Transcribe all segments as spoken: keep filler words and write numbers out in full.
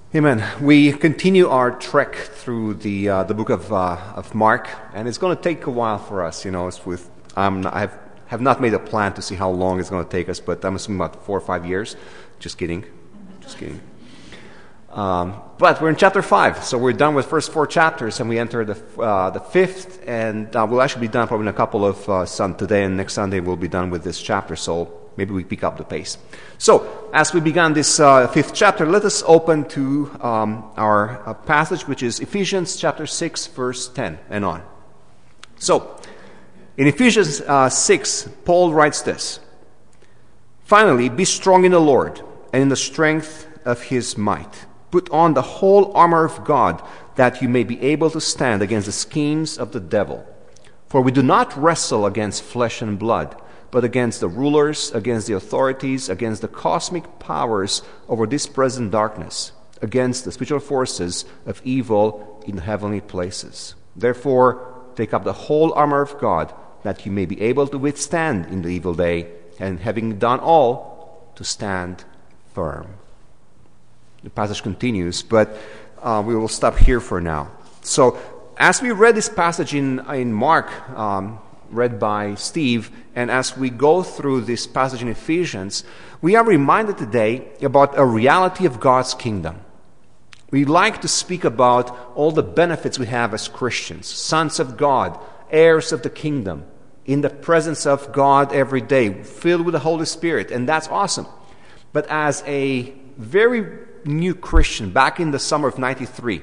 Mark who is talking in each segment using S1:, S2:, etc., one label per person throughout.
S1: Amen. We continue our trek through the uh, the book of uh, of Mark, and it's going to take a while for us. You know, it's with um, I have have not made a plan to see how long it's going to take us, but I'm assuming about four or five years. Just kidding, just kidding. Um, but we're in chapter five, so we're done with the first four chapters, and we enter the uh, the fifth, and uh, we'll actually be done probably in a couple of uh, sun today, and next Sunday we'll be done with this chapter. So maybe we pick up the pace. So, as we began this uh, fifth chapter, let us open to um, our uh, passage, which is Ephesians chapter six, verse ten and on. So, in Ephesians uh, six, Paul writes this: "Finally, be strong in the Lord and in the strength of his might. Put on the whole armor of God, that you may be able to stand against the schemes of the devil. For we do not wrestle against flesh and blood, but against the rulers, against the authorities, against the cosmic powers over this present darkness, against the spiritual forces of evil in heavenly places. Therefore, take up the whole armor of God, that you may be able to withstand in the evil day, and having done all, to stand firm." The passage continues, but uh, we will stop here for now. So, as we read this passage in, in Mark, um, read by Steve, and as we go through this passage in Ephesians, we are reminded today about a reality of God's kingdom. We like to speak about all the benefits we have as Christians, sons of God, heirs of the kingdom, in the presence of God every day, filled with the Holy Spirit, and that's awesome. But as a very new Christian, back in the summer of ninety-three,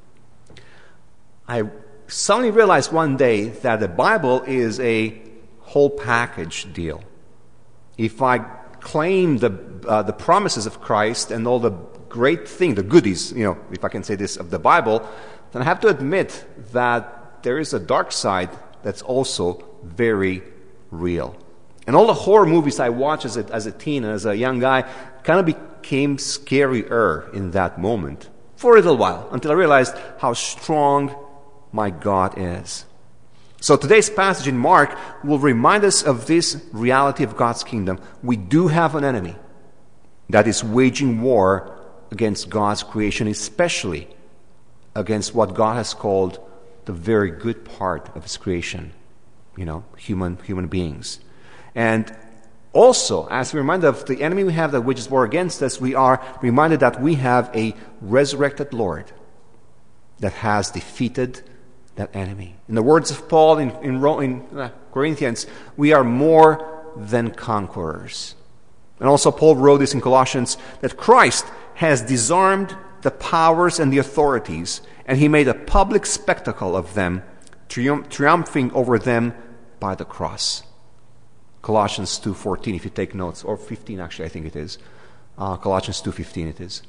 S1: I suddenly realized one day that the Bible is a whole package deal. If I claim the uh, the promises of Christ and all the great things, the goodies, you know, if I can say this, of the Bible, then I have to admit that there is a dark side that's also very real. And all the horror movies I watched as a, as a teen and as a young guy kind of became scarier in that moment for a little while, until I realized how strong my God is. So today's passage in Mark will remind us of this reality of God's kingdom. We do have an enemy that is waging war against God's creation, especially against what God has called the very good part of his creation, you know, human human beings. And also, as we're reminded of the enemy we have that wages war against us, we are reminded that we have a resurrected Lord that has defeated that enemy. In the words of Paul in, in, in uh, Corinthians, we are more than conquerors. And also Paul wrote this in Colossians, that Christ has disarmed the powers and the authorities, and he made a public spectacle of them, triumph, triumphing over them by the cross. Colossians two fourteen, if you take notes, or fifteen actually, I think it is. Uh, Colossians two fifteen it is.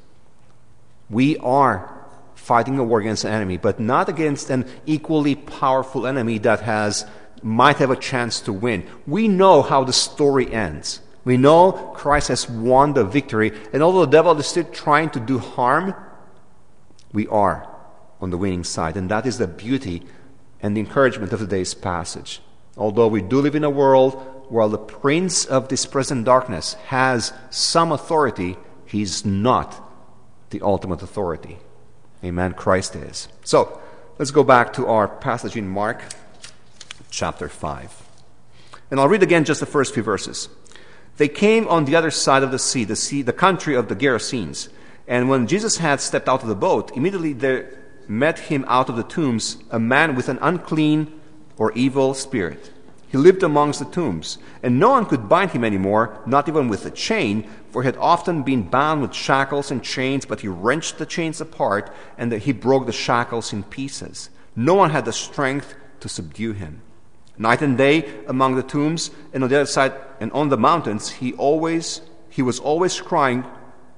S1: We are fighting a war against an enemy, but not against an equally powerful enemy that has might have a chance to win. We know how the story ends. We know Christ has won the victory, and although the devil is still trying to do harm, we are on the winning side. And that is the beauty and the encouragement of today's passage. Although we do live in a world where the prince of this present darkness has some authority, he's not the ultimate authority. Amen. Christ is. So, let's go back to our passage in Mark chapter five. And I'll read again just the first few verses. "They came on the other side of the sea, the sea, the country of the Gerasenes. And when Jesus had stepped out of the boat, immediately there met him out of the tombs a man with an unclean or evil spirit. He lived amongst the tombs, and no one could bind him anymore, not even with a chain, for he had often been bound with shackles and chains, but he wrenched the chains apart, and he broke the shackles in pieces. No one had the strength to subdue him. Night and day among the tombs, and on the other side, and on the mountains, he always he was always crying.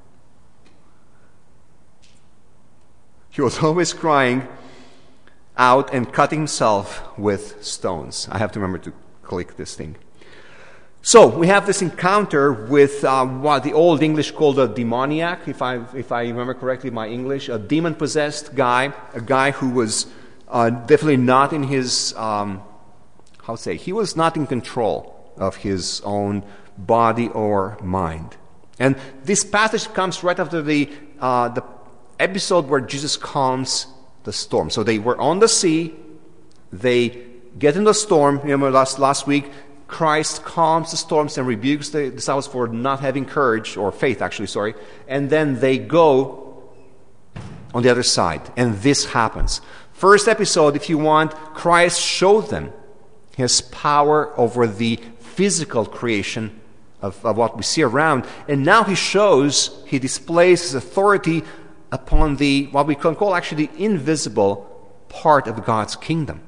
S1: He was always crying out and cutting himself with stones." I have to remember to click this thing. So we have this encounter with uh, what the Old English called a demoniac, if I if I remember correctly my English, a demon-possessed guy, a guy who was uh, definitely not in his, um, how to say, he was not in control of his own body or mind. And this passage comes right after the uh, the episode where Jesus calms the storm. So they were on the sea, they get in the storm. Remember last, last week, Christ calms the storms and rebukes the disciples for not having courage, or faith actually, sorry. And then they go on the other side. And this happens. First episode, if you want, Christ showed them his power over the physical creation of, of what we see around. And now he shows, he displays his authority upon the, what we can call actually the invisible part of God's kingdom.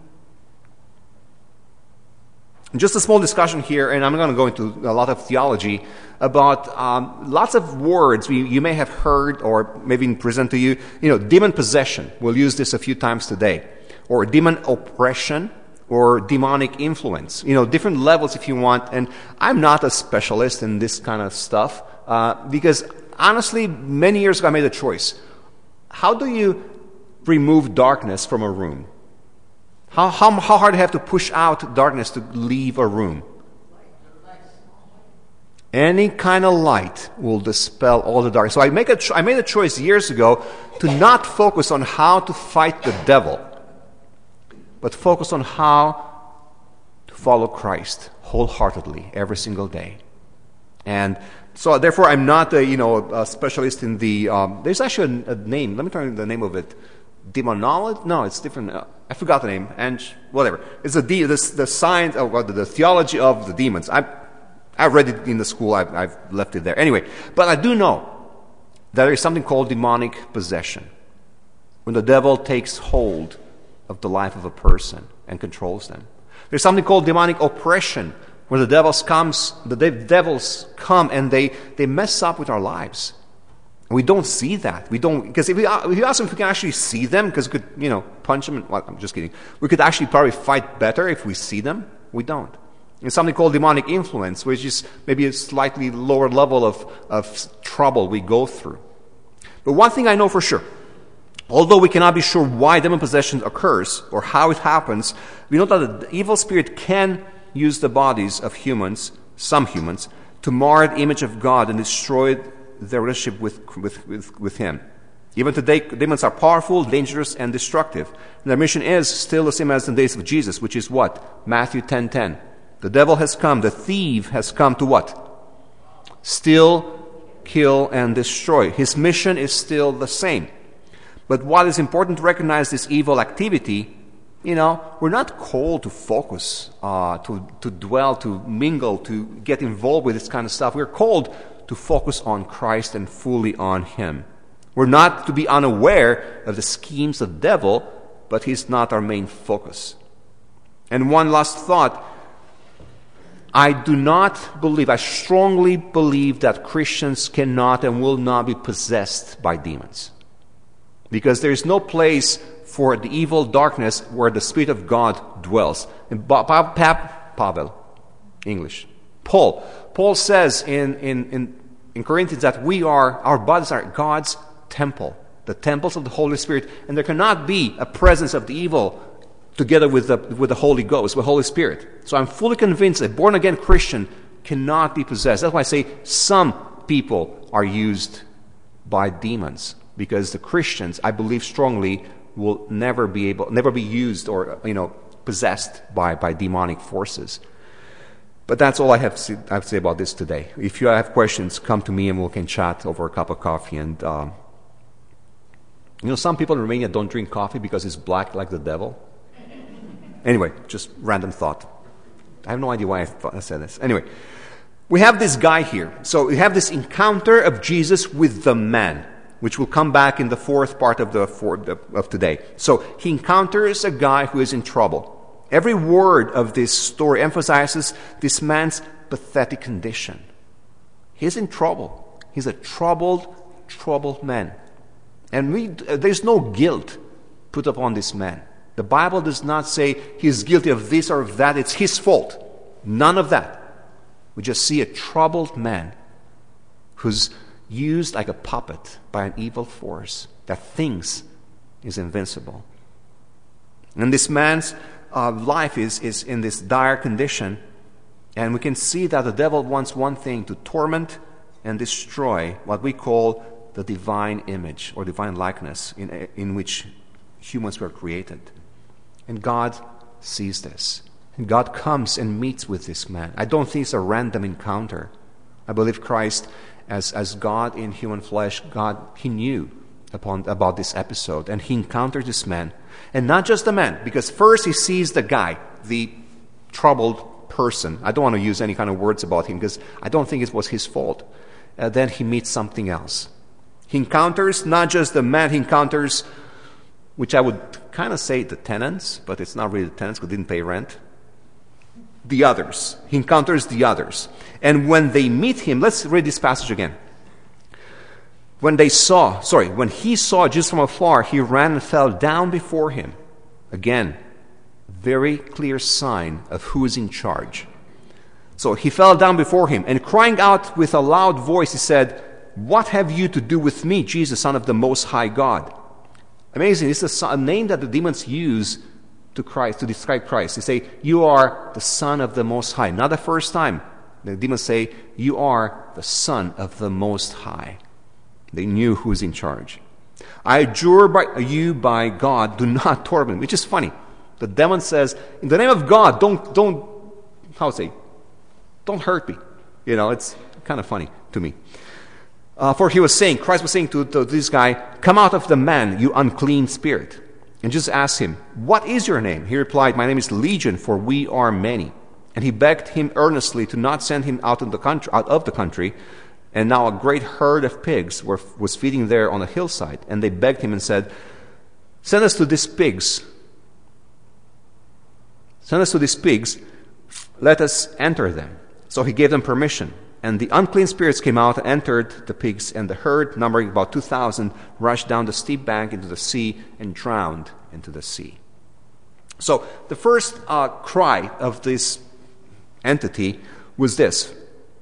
S1: Just a small discussion here, and I'm not going to go into a lot of theology, about um, lots of words we, you may have heard or maybe present to you. You know, demon possession. We'll use this a few times today. Or demon oppression, or demonic influence. You know, different levels if you want. And I'm not a specialist in this kind of stuff, uh, because honestly, many years ago I made a choice. How do you remove darkness from a room? How, how, how hard do you have to push out darkness to leave a room? Any kind of light will dispel all the darkness. So I, make a cho- I made a choice years ago to not focus on how to fight the devil, but focus on how to follow Christ wholeheartedly every single day. And so therefore I'm not a, you know, a specialist in the, um, there's actually a, a name, let me tell you the name of it. Demonology? No, it's different. Uh, I forgot the name. And whatever. It's the the, the science of well, the, the theology of the demons. I I read it in the school. I've, I've left it there. Anyway, but I do know that there is something called demonic possession, when the devil takes hold of the life of a person and controls them. There's something called demonic oppression, where the devils comes, the devils come and they they mess up with our lives. We don't see that. We don't, because if we, if you ask them if we can actually see them, because we could, you know, punch them, and, well, I'm just kidding. We could actually probably fight better if we see them. We don't. There's something called demonic influence, which is maybe a slightly lower level of, of trouble we go through. But one thing I know for sure, although we cannot be sure why demon possession occurs or how it happens, we know that the evil spirit can use the bodies of humans, some humans, to mar the image of God and destroy their relationship with, with, with, with Him. Even today, demons are powerful, dangerous, and destructive. And their mission is still the same as in the days of Jesus, which is what? Matthew ten ten. The devil has come, the thief has come to what? Steal, kill, and destroy. His mission is still the same. But while it's important to recognize this evil activity, you know, we're not called to focus, uh, to, to dwell, to mingle, to get involved with this kind of stuff. We're called to focus on Christ and fully on Him. We're not to be unaware of the schemes of the devil, but he's not our main focus. And one last thought. I do not believe, I strongly believe that Christians cannot and will not be possessed by demons. Because there is no place for the evil darkness where the Spirit of God dwells. And pa- pa- pa- Pavel, English. Paul. Paul says in, in, in, in Corinthians that we are, our bodies are God's temple, the temples of the Holy Spirit, and there cannot be a presence of the evil together with the, with the Holy Ghost, with the Holy Spirit. So I'm fully convinced that a born-again Christian cannot be possessed. That's why I say some people are used by demons, because the Christians, I believe strongly, will never be able, never be used or, you know, possessed by, by demonic forces. But that's all I have to, say, I have to say about this today. If you have questions, come to me and we can chat over a cup of coffee. And um, you know, some people in Romania don't drink coffee because it's black like the devil. Anyway, just random thought. I have no idea why I, thought I said this. Anyway, we have this guy here. So we have this encounter of Jesus with the man, which will come back in the fourth part of the fourth, of today. So he encounters a guy who is in trouble. Every word of this story emphasizes this man's pathetic condition. He's in trouble. He's a troubled, troubled man. And we, there's no guilt put upon this man. The Bible does not say he's guilty of this or of that. It's his fault. None of that. We just see a troubled man who's used like a puppet by an evil force that thinks is invincible. And this man's uh, life is, is in this dire condition, and we can see that the devil wants one thing: to torment and destroy what we call the divine image or divine likeness in, in which humans were created. And God sees this. And God comes and meets with this man. I don't think it's a random encounter. I believe Christ, as, as God in human flesh, God, He knew upon about this episode. And He encountered this man. And not just the man, because first He sees the guy, the troubled person. I don't want to use any kind of words about him because I don't think it was his fault. Uh, then He meets something else. He encounters not just the man, He encounters, which I would kind of say the tenants, but it's not really the tenants because they didn't pay rent. The others. He encounters the others. And when they meet Him, let's read this passage again. When they saw, sorry, when He saw Jesus from afar, He ran and fell down before Him. Again, very clear sign of who is in charge. So He fell down before Him, and crying out with a loud voice, He said, "What have you to do with me, Jesus, Son of the Most High God?" Amazing. This is a name that the demons use to Christ, to describe Christ. They say, "You are the Son of the Most High." Not the first time. The demons say, "You are the Son of the Most High." They knew who was in charge. "I adjure by you by God, do not torment me," which is funny. The demon says, "In the name of God, don't, don't, how to say, don't hurt me." You know, it's kind of funny to me. Uh, for He was saying, Christ was saying to, to this guy, "Come out of the man, you unclean spirit." And Jesus asked him, "What is your name?" He replied, "My name is Legion, for we are many." And he begged him earnestly to not send him out of the country. Out of the country. And now a great herd of pigs were, was feeding there on a hillside. And they begged him and said, "Send us to these pigs. Send us to these pigs. Let us enter them." So He gave them permission. And the unclean spirits came out and entered the pigs, and the herd, numbering about two thousand, rushed down the steep bank into the sea and drowned into the sea. So the first uh, cry of this entity was this: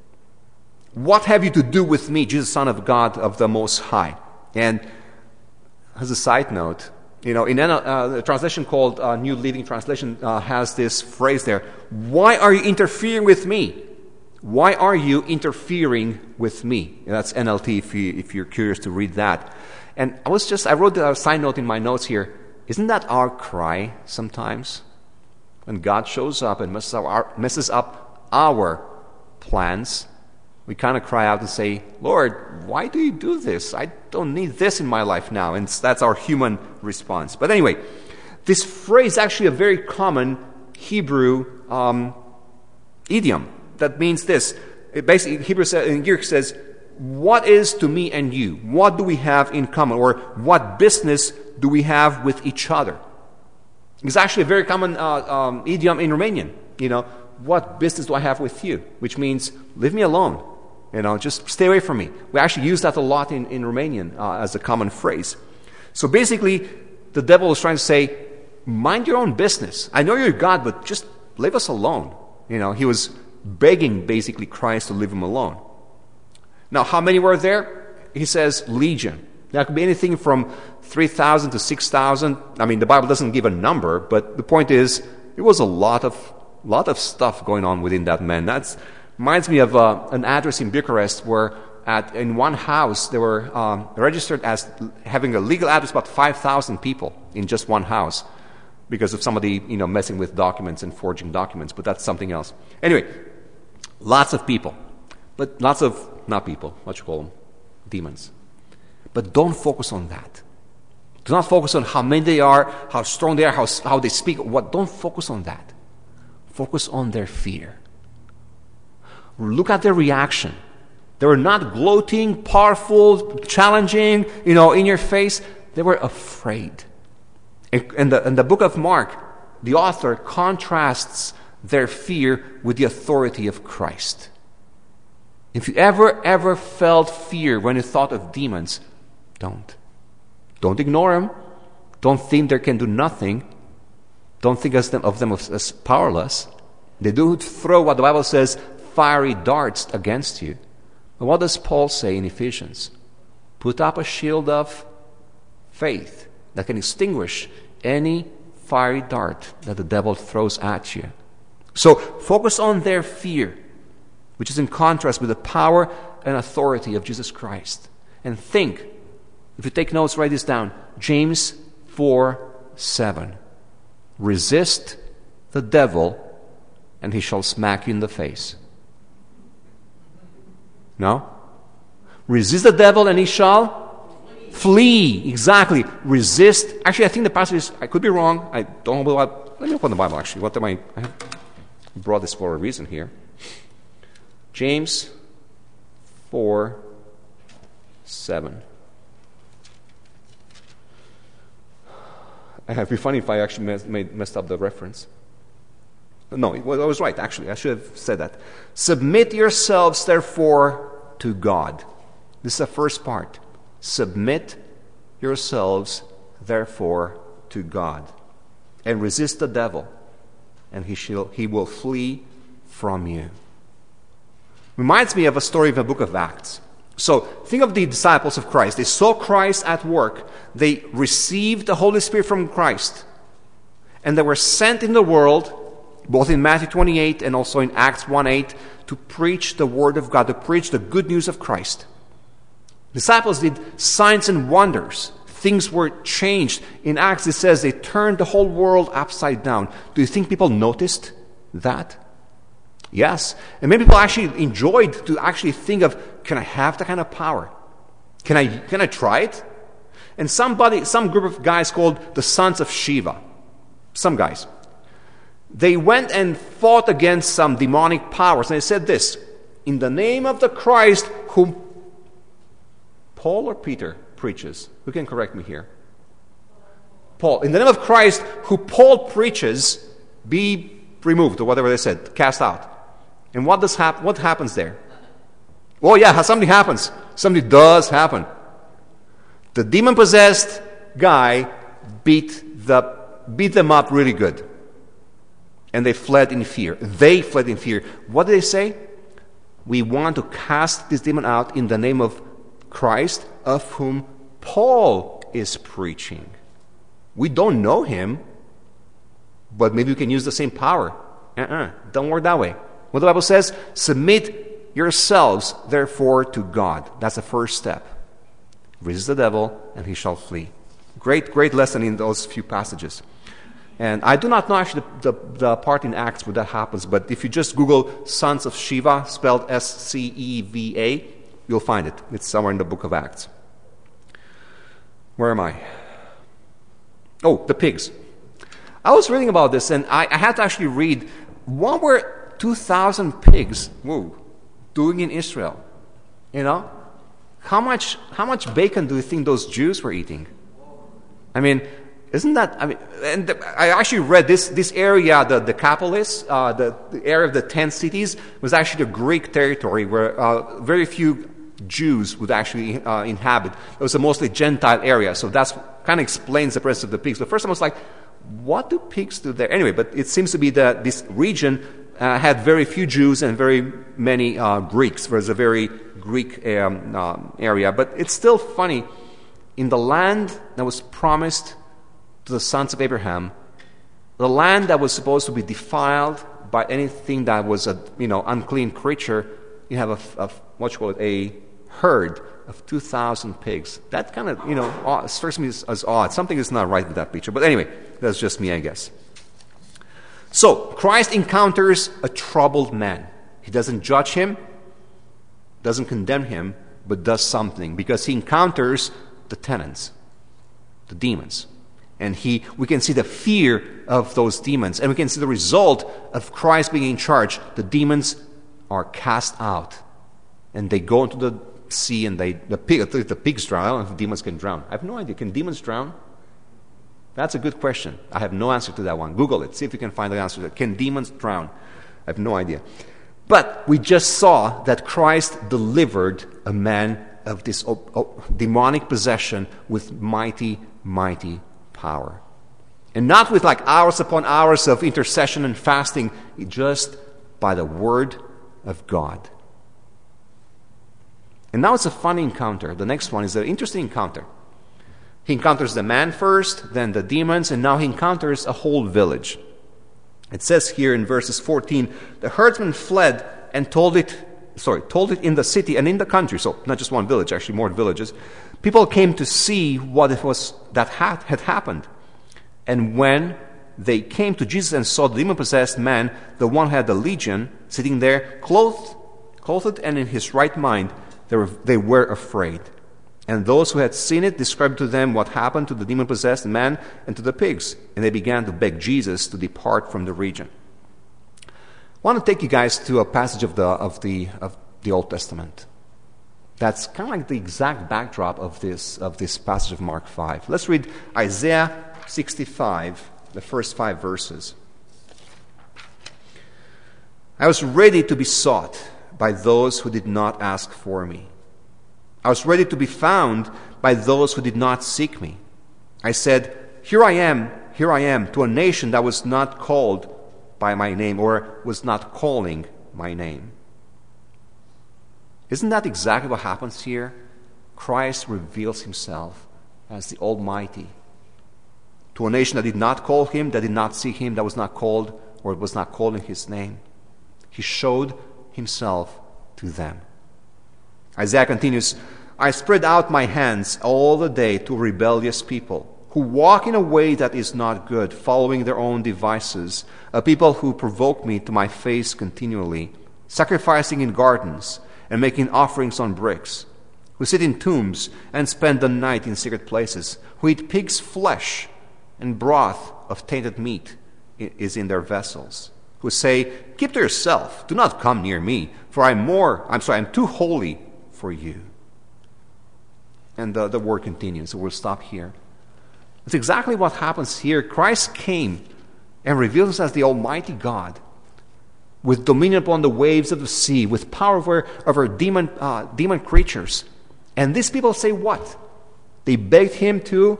S1: "What have you to do with me, Jesus, Son of God of the Most High?" And as a side note, you know, in uh, a translation called uh, New Living Translation uh, has this phrase there: "Why are you interfering with me? Why are you interfering with me?" And that's N L T if, you, if you're curious to read that. And I was just, I wrote a side note in my notes here. Isn't that our cry sometimes? When God shows up and messes up our, messes up our plans, we kind of cry out and say, "Lord, why do you do this? I don't need this in my life now." And that's our human response. But anyway, this phrase is actually a very common Hebrew um, idiom. That means this. It basically, Hebrew in Greek says, "What is to me and you? What do we have in common?" Or what business do we have with each other? It's actually a very common uh, um, idiom in Romanian. You know, "What business do I have with you?" Which means, leave me alone. You know, just stay away from me. We actually use that a lot in, in Romanian uh, as a common phrase. So basically, the devil is trying to say, mind your own business. I know you're God, but just leave us alone. You know, he was begging basically Christ to leave him alone. Now, how many were there? He says legion. That could be anything from three thousand to six thousand. I mean, the Bible doesn't give a number, but the point is, it was a lot of lot of stuff going on within that man. That reminds me of uh, an address in Bucharest where at in one house they were um, registered as having a legal address about five thousand people in just one house because of somebody, you know, messing with documents and forging documents, but that's something else. Anyway, lots of people, but lots of, not people, what you call them, demons. But don't focus on that. Do not focus on how many they are, how strong they are, how, how they speak. What? Don't focus on that. Focus on their fear. Look at their reaction. They were not gloating, powerful, challenging, you know, in your face. They were afraid. In, in, the, in the book of Mark, the author contrasts their fear with the authority of Christ. If you ever, ever felt fear when you thought of demons, don't. Don't ignore them. Don't think they can do nothing. Don't think of them, of them as, as powerless. They do throw what the Bible says, fiery darts against you. But what does Paul say in Ephesians? Put up a shield of faith that can extinguish any fiery dart that the devil throws at you. So focus on their fear, which is in contrast with the power and authority of Jesus Christ. And think, if you take notes, write this down. James four seven. Resist the devil, and he shall smack you in the face. No? Resist the devil, and he shall flee. Exactly. Resist. Actually, I think the passage is, I could be wrong. I don't know what. Let me open the Bible, actually. What am I? I have brought this for a reason here. James four seven. It would be funny if I actually messed, made, messed up the reference. No, it was, I was right, actually. I should have said that. Submit yourselves, therefore, to God. This is the first part. Submit yourselves, therefore, to God. And resist the devil, and he shall he will flee from you. Reminds me of a story of the book of Acts. So, think of the disciples of Christ. They saw Christ at work. They received the Holy Spirit from Christ. And they were sent in the world, both in Matthew twenty-eight and also in Acts one eight, to preach the Word of God, to preach the good news of Christ. Disciples did signs and wonders. Things were changed. In Acts it says they turned the whole world upside down. Do you think people noticed that? Yes. And many people actually enjoyed to actually think of, can I have that kind of power? Can I can I try it? And somebody, some group of guys called the Sons of Shiva, some guys, they went and fought against some demonic powers. And they said this, in the name of the Christ whom Paul or Peter preaches. Who can correct me here? Paul. In the name of Christ who Paul preaches, be removed, or whatever they said, cast out. And what does hap- what happens there? Oh yeah, something happens. Something does happen. The demon-possessed guy beat the beat them up really good. And they fled in fear. They fled in fear. What did they say? We want to cast this demon out in the name of Christ, of whom Paul is preaching. We don't know him, but maybe we can use the same power. Uh-uh. Don't work that way. What the Bible says, submit yourselves, therefore, to God. That's the first step. Resist the devil, and he shall flee. Great, great lesson in those few passages. And I do not know actually the, the, the part in Acts where that happens, but if you just Google Sons of Shiva, spelled S C E V A, you'll find it. It's somewhere in the book of Acts. Where am I? Oh, the pigs. I was reading about this, and I, I had to actually read, what were two thousand pigs whoa, doing in Israel? You know? How much how much bacon do you think those Jews were eating? I mean, isn't that, I mean, and the, I actually read this this area, the Decapolis, uh, the, the area of the ten cities, was actually the Greek territory where uh, very few Jews would actually uh, inhabit. It was a mostly Gentile area, so that's kind of explains the presence of the pigs. The first time I was like, what do pigs do there? Anyway, but it seems to be that this region uh, had very few Jews and very many uh, Greeks. It was a very Greek um, uh, area. But it's still funny, in the land that was promised to the sons of Abraham, the land that was supposed to be defiled by anything that was a you know unclean creature, you have a, a what you call it, a herd of two thousand pigs. That kind of, you know, strikes me as, as odd. Something is not right with that picture. But anyway, that's just me, I guess. So, Christ encounters a troubled man. He doesn't judge him, doesn't condemn him, but does something. Because he encounters the tenants, the demons. And he, we can see the fear of those demons. And we can see the result of Christ being in charge. The demons are cast out. And they go into the sea and they the pig the pigs drown. I don't know if demons can drown. I have no idea. Can demons drown? That's a good question. I have no answer to that one. Google it. See if you can find the answer to that. Can demons drown? I have no idea. But we just saw that Christ delivered a man of this op- op- demonic possession with mighty, mighty power. And not with like hours upon hours of intercession and fasting, just by the word of God. And now it's a funny encounter. The next one is an interesting encounter. He encounters the man first, then the demons, and now he encounters a whole village. It says here in verses fourteen, the herdsman fled and told it sorry, told it in the city and in the country, so not just one village, actually more villages. People came to see what it was that had, had happened. And when they came to Jesus and saw the demon-possessed man, the one who had the legion, sitting there, clothed, clothed and in his right mind, they were, they were afraid. And those who had seen it described to them what happened to the demon-possessed man and to the pigs. And they began to beg Jesus to depart from the region. I want to take you guys to a passage of the of the of the Old Testament. That's kind of like the exact backdrop of this of this passage of Mark five. Let's read Isaiah sixty-five, the first five verses. I was ready to be sought by those who did not ask for me. I was ready to be found by those who did not seek me. I said, Here I am, here I am, to a nation that was not called by my name, or was not calling my name. Isn't that exactly what happens here? Christ reveals himself as the Almighty to a nation that did not call him, that did not seek him, that was not called, or was not calling his name. He showed himself to them. Isaiah continues, I spread out my hands all the day to rebellious people, who walk in a way that is not good, following their own devices, a people who provoke me to my face continually, sacrificing in gardens and making offerings on bricks, who sit in tombs and spend the night in secret places, who eat pig's flesh and broth of tainted meat is in their vessels, who say, Keep to yourself, do not come near me, for I'm more, I'm sorry, I'm too holy for you. And the, the word continues, so we'll stop here. It's exactly what happens here. Christ came and revealed himself as the Almighty God, with dominion upon the waves of the sea, with power over, over demon, uh, demon creatures. And these people say what? They begged him to,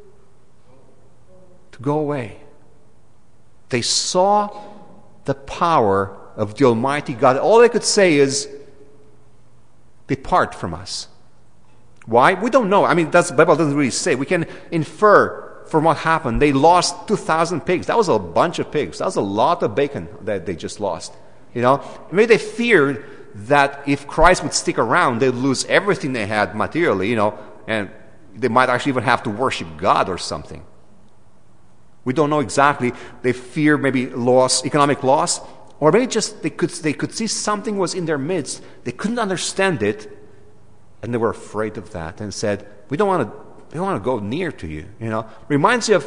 S1: to go away. They saw the power of the Almighty God. All they could say is, depart from us. Why? We don't know. I mean, that's, the Bible doesn't really say. We can infer from what happened. They lost two thousand pigs. That was a bunch of pigs. That was a lot of bacon that they just lost. You know, maybe they feared that if Christ would stick around, they'd lose everything they had materially, you know, and they might actually even have to worship God or something. We don't know exactly. They fear maybe loss, economic loss, or maybe just they could they could see something was in their midst. They couldn't understand it, and they were afraid of that and said, "We don't want to. We don't want to go near to you." You know, reminds you of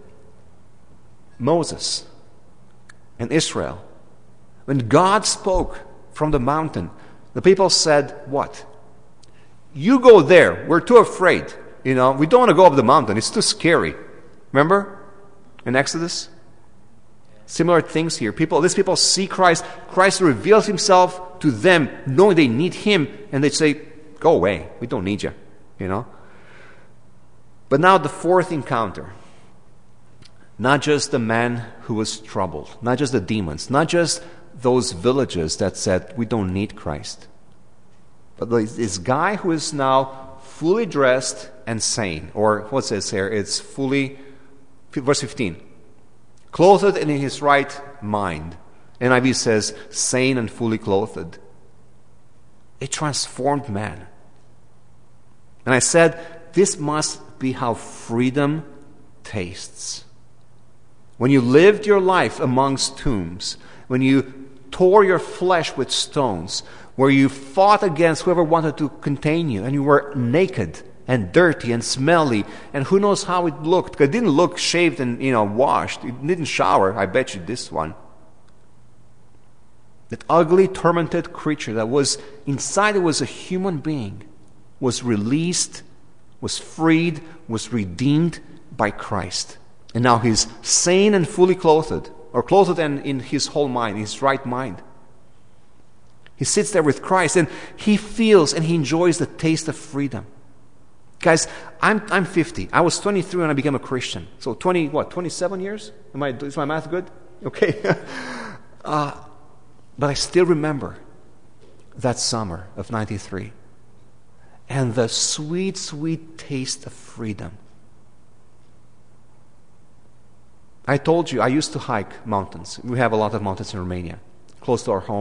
S1: Moses and Israel. When God spoke from the mountain, the people said, "What? You go there. We're too afraid. You know, we don't want to go up the mountain. It's too scary." Remember in Exodus? Similar things here. People, these people see Christ. Christ reveals himself to them, knowing they need him, and they say, "Go away. We don't need you." You know. But now the fourth encounter. Not just the man who was troubled, not just the demons, not just those villages that said, "We don't need Christ," but this guy who is now fully dressed and sane, or what says here? It's fully, verse fifteen, clothed and in his right mind. N I V says, sane and fully clothed. A transformed man. And I said, this must be how freedom tastes. When you lived your life amongst tombs, when you tore your flesh with stones, where you fought against whoever wanted to contain you, and you were naked and dirty and smelly, and who knows how it looked. It didn't look shaved and, you know, washed. It didn't shower. I bet you this one. That ugly, tormented creature that was inside, it was a human being, was released, was freed, was redeemed by Christ. And now he's sane and fully clothed, or clothed and in his whole mind, his right mind. He sits there with Christ, and he feels and he enjoys the taste of freedom. Guys, I'm I'm fifty. I was twenty-three when I became a Christian. So twenty, what, twenty-seven years? Am I, is my math good? Okay. uh, but I still remember that summer of ninety-three. And the sweet, sweet taste of freedom. I told you, I used to hike mountains. We have a lot of mountains in Romania, close to our home.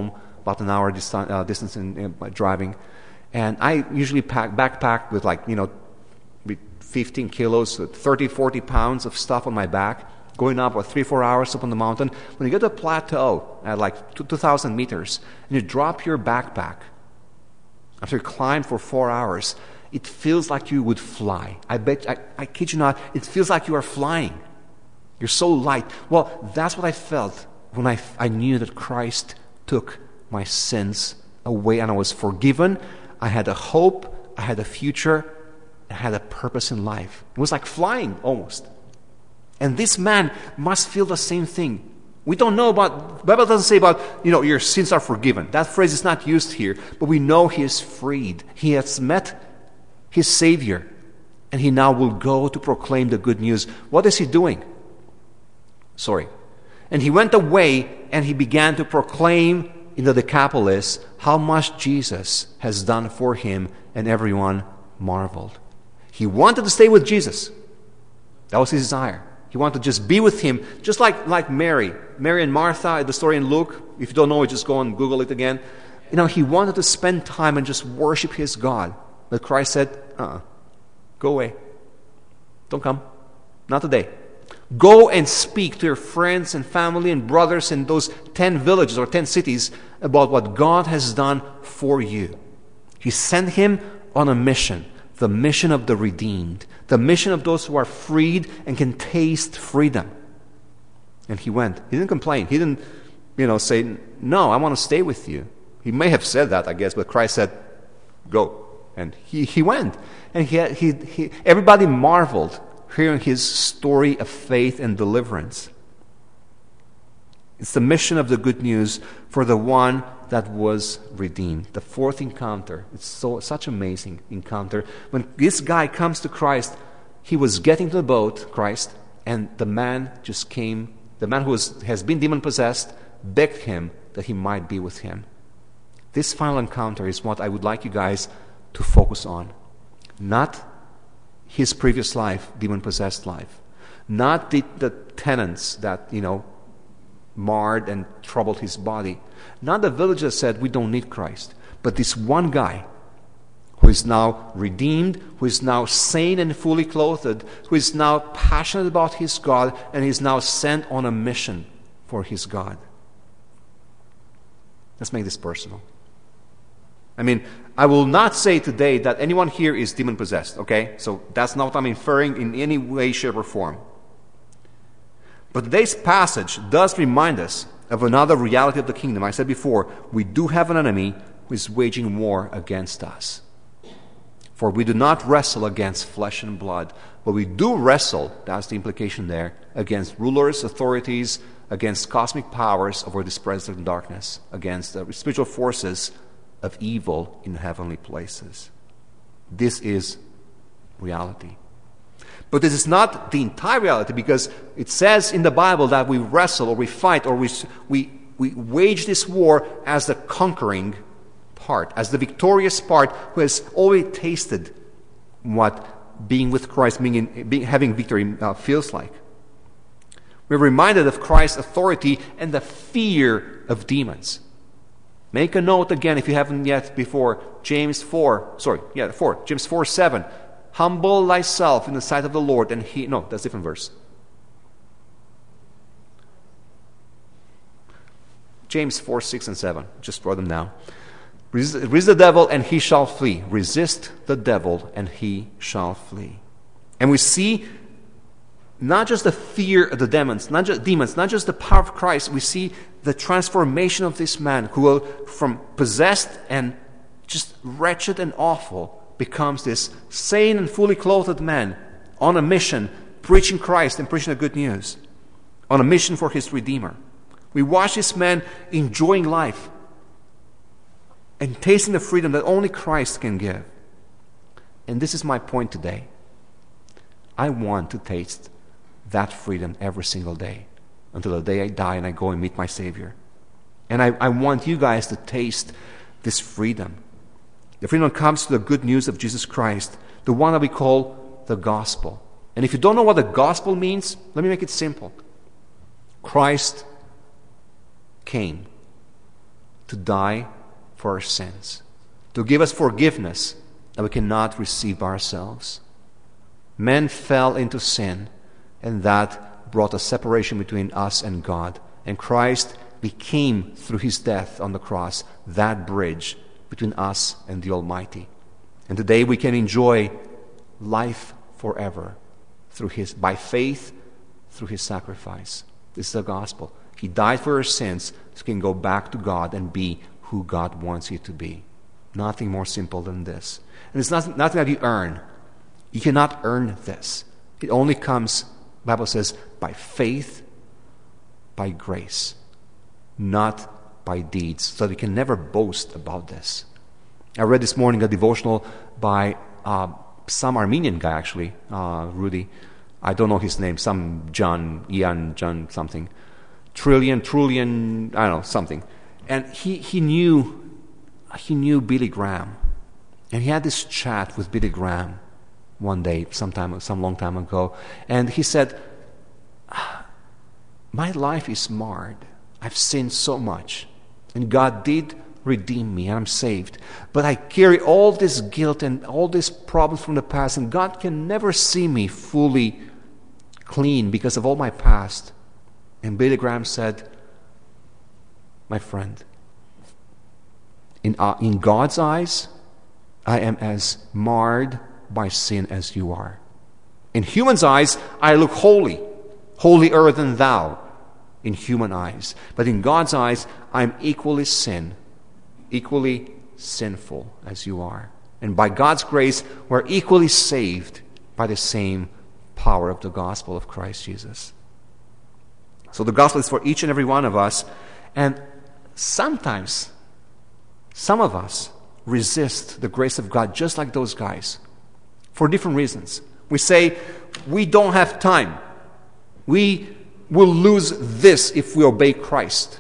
S1: about an hour distan- uh, distance in, in uh, driving. And I usually pack backpack with like, you know, with fifteen kilos, thirty, forty pounds of stuff on my back, going up for three, four hours up on the mountain. When you get to a plateau at like two thousand meters, and you drop your backpack, after you climb for four hours, it feels like you would fly. I bet, I, I kid you not, it feels like you are flying. You're so light. Well, that's what I felt when I, I knew that Christ took my sins away and I was forgiven. I had a hope, I had a future, I had a purpose in life. It was like flying almost. And this man must feel the same thing. We don't know about, the Bible doesn't say about, you know, your sins are forgiven. That phrase is not used here, but we know he is freed. He has met his Savior, and he now will go to proclaim the good news. What is he doing? Sorry. And he went away and he began to proclaim in the Decapolis how much Jesus has done for him, and everyone marveled. He wanted to stay with Jesus. That was his desire. He wanted to just be with him, just like, like Mary. Mary and Martha, the story in Luke. If you don't know it, just go and Google it again. You know, he wanted to spend time and just worship his God. But Christ said, uh-uh, go away. Don't come. Not today. Go and speak to your friends and family and brothers in those ten villages or ten cities about what God has done for you. He sent him on a mission, the mission of the redeemed, the mission of those who are freed and can taste freedom. And he went. He didn't complain. He didn't, you know, say, no, I want to stay with you. He may have said that, I guess, but Christ said, go. And he, he went. And he, he, he, everybody marveled hearing his story of faith and deliverance. It's the mission of the good news for the one that was redeemed. The fourth encounter. It's so such amazing encounter. When this guy comes to Christ, he was getting to the boat, Christ, and the man just came. The man who was, has been demon-possessed begged him that he might be with him. This final encounter is what I would like you guys to focus on. Not his previous life, demon-possessed life. Not the, the tenants that, you know, marred and troubled his body. Not the villagers said, we don't need Christ. But this one guy who is now redeemed, who is now sane and fully clothed, who is now passionate about his God, and is now sent on a mission for his God. Let's make this personal. I mean, I will not say today that anyone here is demon-possessed, okay? So that's not what I'm inferring in any way, shape, or form. But today's passage does remind us of another reality of the kingdom. I said before, we do have an enemy who is waging war against us. For we do not wrestle against flesh and blood, but we do wrestle, that's the implication there, against rulers, authorities, against cosmic powers over this present darkness, against the spiritual forces of evil in heavenly places. This is reality. But this is not the entire reality, because it says in the Bible that we wrestle or we fight or we, we, we wage this war as the conquering part, as the victorious part who has already tasted what being with Christ, being in, being, having victory uh, feels like. We're reminded of Christ's authority and the fear of demons. Make a note again, if you haven't yet before, James four, sorry, yeah, four, James four, seven. Humble thyself in the sight of the Lord, and he, no, that's a different verse. James four, six, and seven. Just wrote them down. Resist, resist the devil, and he shall flee. Resist the devil, and he shall flee. And we see not just the fear of the demons, not just demons, not just the power of Christ. We see the transformation of this man who will, from possessed and just wretched and awful, becomes this sane and fully clothed man on a mission, preaching Christ and preaching the good news, on a mission for his Redeemer. We watch this man enjoying life and tasting the freedom that only Christ can give. And this is my point today. I want to taste that freedom every single day until the day I die and I go and meet my Savior. And I, I want you guys to taste this freedom. The freedom comes to the good news of Jesus Christ, the one that we call the gospel. And if you don't know what the gospel means, let me make it simple. Christ came to die for our sins, to give us forgiveness that we cannot receive by ourselves. Men fell into sin, and that brought a separation between us and God. And Christ became, through his death on the cross, that bridge between us and the Almighty. And today we can enjoy life forever through his, by faith through his sacrifice. This is the gospel. He died for our sins so you can go back to God and be who God wants you to be. Nothing more simple than this. And it's not, nothing that you earn. You cannot earn this. It only comes, the Bible says, by faith, by grace, not by deeds. So you can never boast about this. I read this morning a devotional by uh, some Armenian guy, actually, uh, Rudy. I don't know his name, some John, Ian, John something. Trillion, Trillion, I don't know, something. And he, he knew he knew Billy Graham. And he had this chat with Billy Graham one day, sometime, some long time ago. And he said, my life is marred. I've sinned so much. And God did redeem me, and I'm saved. But I carry all this guilt and all these problems from the past, and God can never see me fully clean because of all my past. And Billy Graham said, my friend, in, uh, in God's eyes, I am as marred by sin as you are. In humans' eyes, I look holy, holier than thou in human eyes. But in God's eyes, I am equally sin, equally sinful as you are. And by God's grace, we're equally saved by the same power of the gospel of Christ Jesus. So the gospel is for each and every one of us. And sometimes, some of us resist the grace of God just like those guys for different reasons. We say, we don't have time. We will lose this if we obey Christ.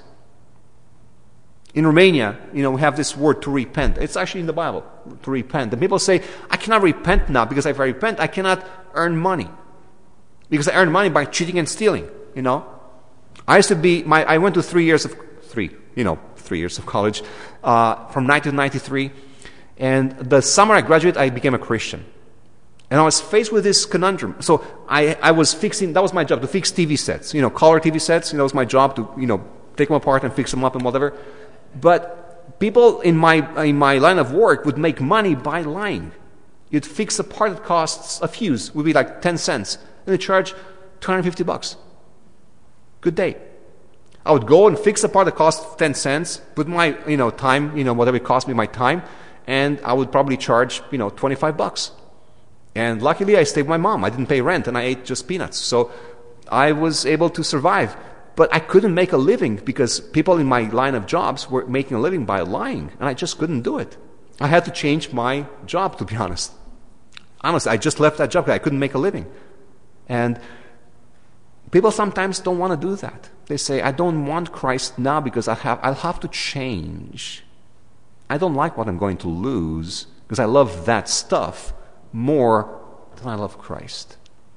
S1: In Romania, you know, we have this word to repent. It's actually in the Bible, to repent. And people say, I cannot repent now because if I repent, I cannot earn money. Because I earn money by cheating and stealing, you know. I used to be, my, I went to three years of, three, you know, three years of college, uh, from nineteen ninety-three. And the summer I graduated, I became a Christian. And I was faced with this conundrum. So I, I was fixing, that was my job, to fix T V sets, you know, color T V sets. You know, that was my job to, you know, take them apart and fix them up and whatever. But people in my in my line of work would make money by lying. You'd fix a part that costs a fuse, would be like ten cents, and they charge two hundred fifty bucks. Good day. I would go and fix a part that costs ten cents, put my, you know, time, you know, whatever it cost me, my time, and I would probably charge, you know, twenty-five bucks. And luckily I stayed with my mom. I didn't pay rent and I ate just peanuts. So I was able to survive. But I couldn't make a living because people in my line of jobs were making a living by lying. And I just couldn't do it. I had to change my job, to be honest. Honestly, I just left that job because I couldn't make a living. And people sometimes don't want to do that. They say, I don't want Christ now because I have, I'll have to change. I don't like what I'm going to lose because I love that stuff more than I love Christ.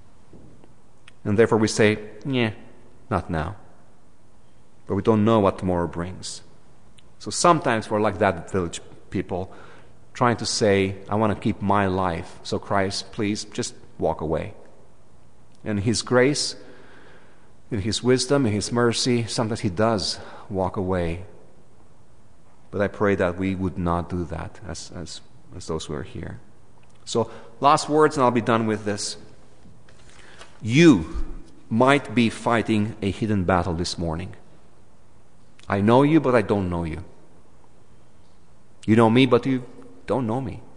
S1: And therefore we say, yeah, not now. But we don't know what tomorrow brings. So sometimes we're like that village people, trying to say, I want to keep my life. So Christ, please, just walk away. And His grace, in His wisdom, in His mercy, sometimes He does walk away. But I pray that we would not do that as, as, as those who are here. So, last words, and I'll be done with this. You might be fighting a hidden battle this morning. I know you, but I don't know you. You know me, but you don't know me.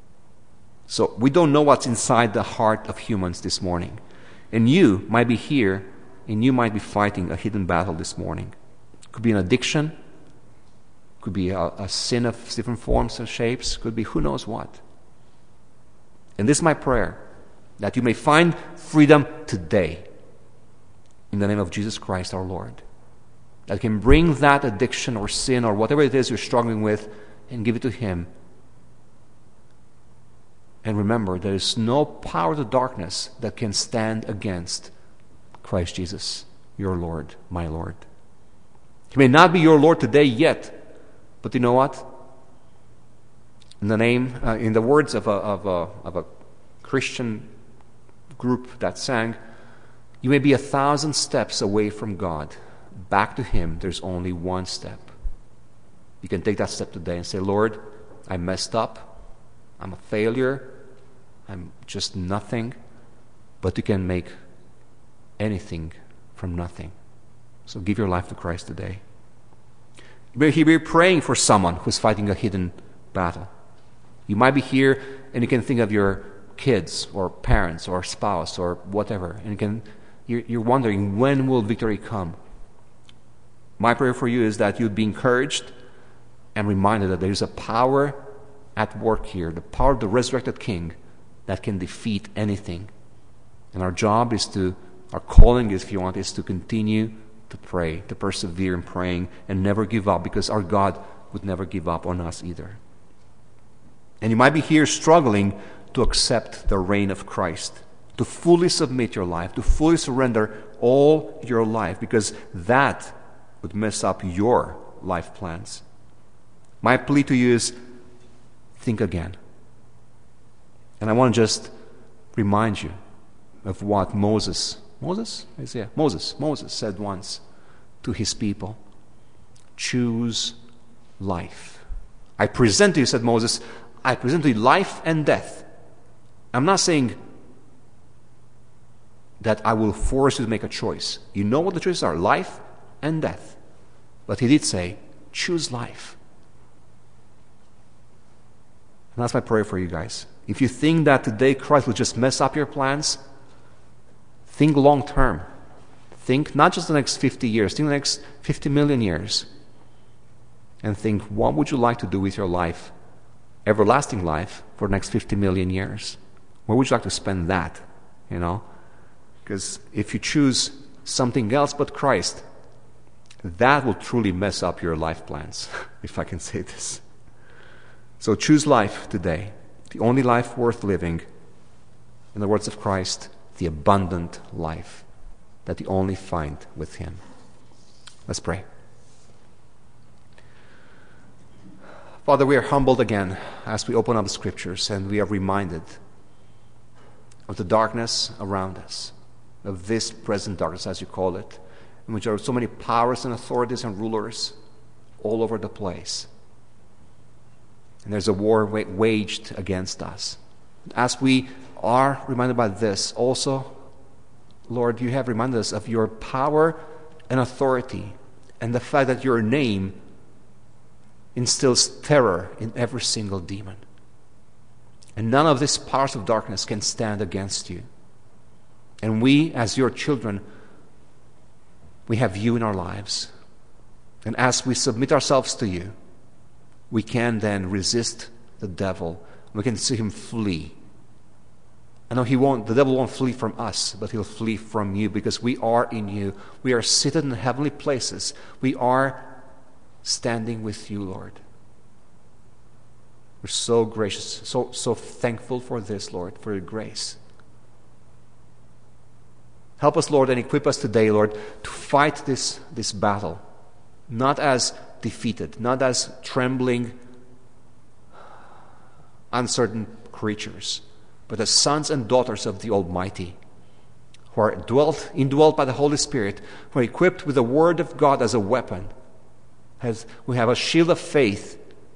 S1: So, we don't know what's inside the heart of humans this morning. And you might be here, and you might be fighting a hidden battle this morning. It could be an addiction. Could be a, a sin of different forms and shapes. Could be who knows what. And this is my prayer, that you may find freedom today in the name of Jesus Christ our Lord. That can bring that addiction or sin or whatever it is you're struggling with and give it to Him. And remember, there is no power of the darkness that can stand against Christ Jesus, your Lord, my Lord. He may not be your Lord today yet, But you know what? In the name, uh, in the words of a, of a of a Christian group that sang, you may be a thousand steps away from God. Back to Him, there's only one step. You can take that step today and say, Lord, I messed up. I'm a failure. I'm just nothing. But you can make anything from nothing. So give your life to Christ today. You may be praying for someone who's fighting a hidden battle. You might be here and you can think of your kids or parents or spouse or whatever, and you can, you're, you're wondering, when will victory come? My prayer for you is that you'd be encouraged and reminded that there's a power at work here, the power of the resurrected King that can defeat anything. And our job is to, our calling, if you want, is to continue to pray, to persevere in praying and never give up, because our God would never give up on us either. And you might be here struggling to accept the reign of Christ, to fully submit your life, to fully surrender all your life, because that would mess up your life plans. My plea to you is, think again. And I want to just remind you of what Moses, Moses? Yeah, Moses, Moses said once to his people. Choose life. I present to you, said Moses, I present to you life and death. I'm not saying that I will force you to make a choice. You know what the choices are, life and death. But he did say, choose life. And that's my prayer for you guys. If you think that today Christ will just mess up your plans, think long term. Think not just the next fifty years, think the next fifty million years. And think, what would you like to do with your life, everlasting life, for the next fifty million years? Where would you like to spend that? You know? Because if you choose something else but Christ, that will truly mess up your life plans, if I can say this. So choose life today, the only life worth living. In the words of Christ, the abundant life that you only find with Him. Let's pray. Father, we are humbled again as we open up the Scriptures, and we are reminded of the darkness around us, of this present darkness, as you call it, in which there are so many powers and authorities and rulers all over the place. And there's a war wa- waged against us. As we are reminded by this, also, Lord, you have reminded us of your power and authority, and the fact that your name instills terror in every single demon. And none of these powers of darkness can stand against you. And we, as your children, we have you in our lives. And as we submit ourselves to you, we can then resist the devil. We can see him flee. I know he won't, the devil won't flee from us, but he'll flee from you, because we are in you. We are seated in heavenly places. We are standing with you, Lord. We're so gracious, so so thankful for this, Lord, for your grace. Help us, Lord, and equip us today, Lord, to fight this, this battle, not as defeated, not as trembling, uncertain creatures, but as sons and daughters of the Almighty, who are dwelt, indwelt by the Holy Spirit, who are equipped with the Word of God as a weapon. As we have a shield of faith,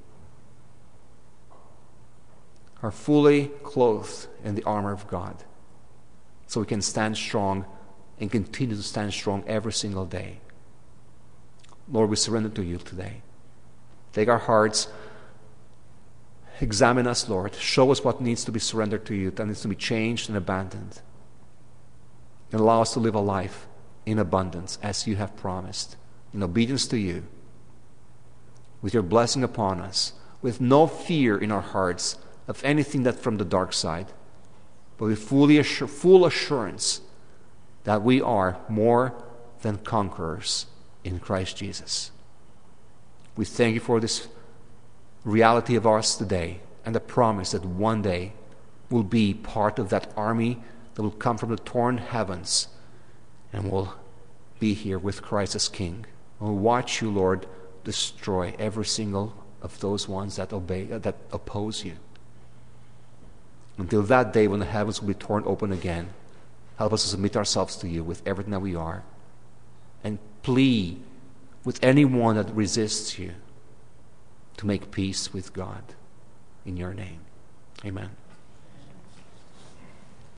S1: are fully clothed in the armor of God, so we can stand strong and continue to stand strong every single day. Lord, we surrender to you today. Take our hearts, examine us, Lord. Show us what needs to be surrendered to you, that needs to be changed and abandoned. And allow us to live a life in abundance as you have promised, in obedience to you, with your blessing upon us, with no fear in our hearts of anything that's from the dark side, but with fully assur- full assurance that we are more than conquerors in Christ Jesus. We thank you for this reality of ours today, and the promise that one day we'll be part of that army that will come from the torn heavens, and will be here with Christ as King. We'll watch you, Lord, destroy every single of those ones that obey, uh, that oppose you. Until that day when the heavens will be torn open again, help us to submit ourselves to you with everything that we are, and plead with anyone that resists you to make peace with God in your name. Amen.